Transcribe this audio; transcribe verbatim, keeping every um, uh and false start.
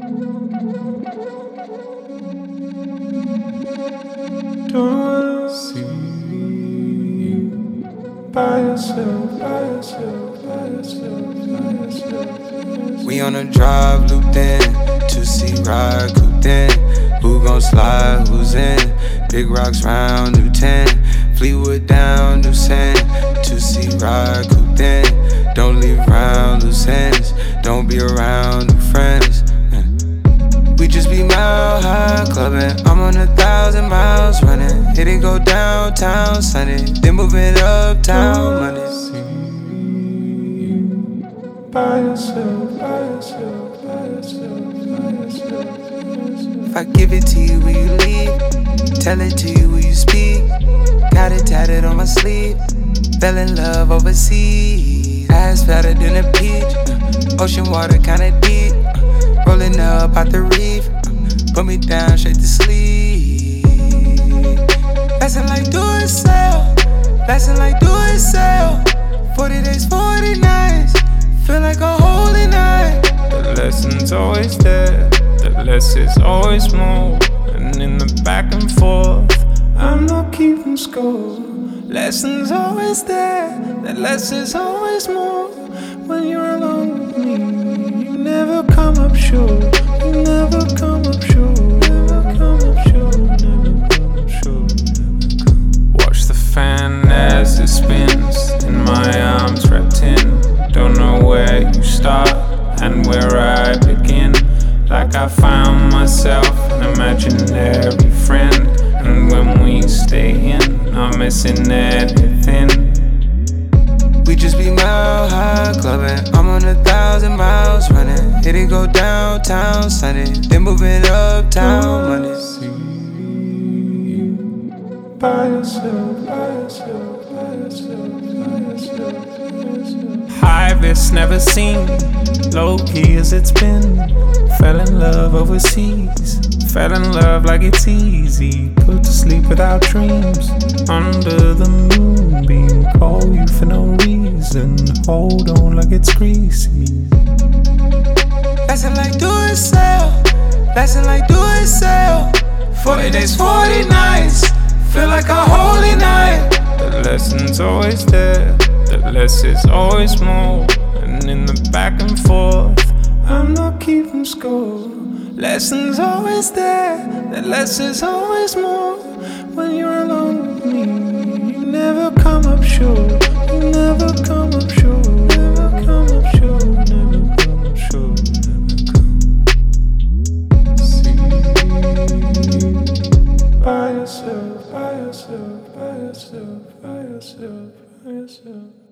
Don't see you by yourself, by yourself, by yourself, by yourself. We on a drive, looped in, two C ride, cooped in. Who gon' slide, who's in? Big rocks round, new ten. Fleetwood down, new sand. two C ride, cooped in. Don't leave round, loose ends. Don't be around new friends. We just be mile high clubbing. I'm on a thousand miles running. Hit it, go downtown Sunday, then moving uptown Monday. By yourself, by yourself, by yourself, by yourself. If I give it to you, will you leave? Tell it to you, will you speak? Got it tatted on my sleeve. Fell in love overseas. Eyes fatter than a peach. Ocean water kinda deep. Rolling up out the reef. Put me down straight to sleep. Lesson like do it sell. Lesson like do it sell. forty days, forty nights. Feel like a holy night. The lesson's always there. The less is always more. And in the back and forth, I'm not keeping score. Lesson's always there. The less is always more. When you're alone with me, you never come up short. You never come up short. Never come up short. Never come up short. Watch the fan as it spins. In my arms wrapped in. Don't know where you start and where I begin. Like I found myself an imaginary friend. And when we stay in, I'm missing everything. We just be mile high clubbing. I'm on a thousand miles running. Hit it, go downtown Sunday, then moving uptown Monday. See you by yourself, by yourself, by yourself, by yourself, by yourself. High risk never seen, low key as it's been. Fell in love overseas, fell in love like it's easy. Put to sleep without dreams, under the moonbeam. Call you for no reason, hold on like it's greasy. Lesson like do it sell, lesson like do it sell. forty days, forty nights, feel like a holy night. The lesson's always there. The less is always more. And in the back and forth, I'm not keeping score. Lesson's always there. The less is always more. When you're alone with me, you never come up short. You never come up short. Never come up short. Never come up short. See you by yourself, by yourself, by yourself, by yourself, by yourself.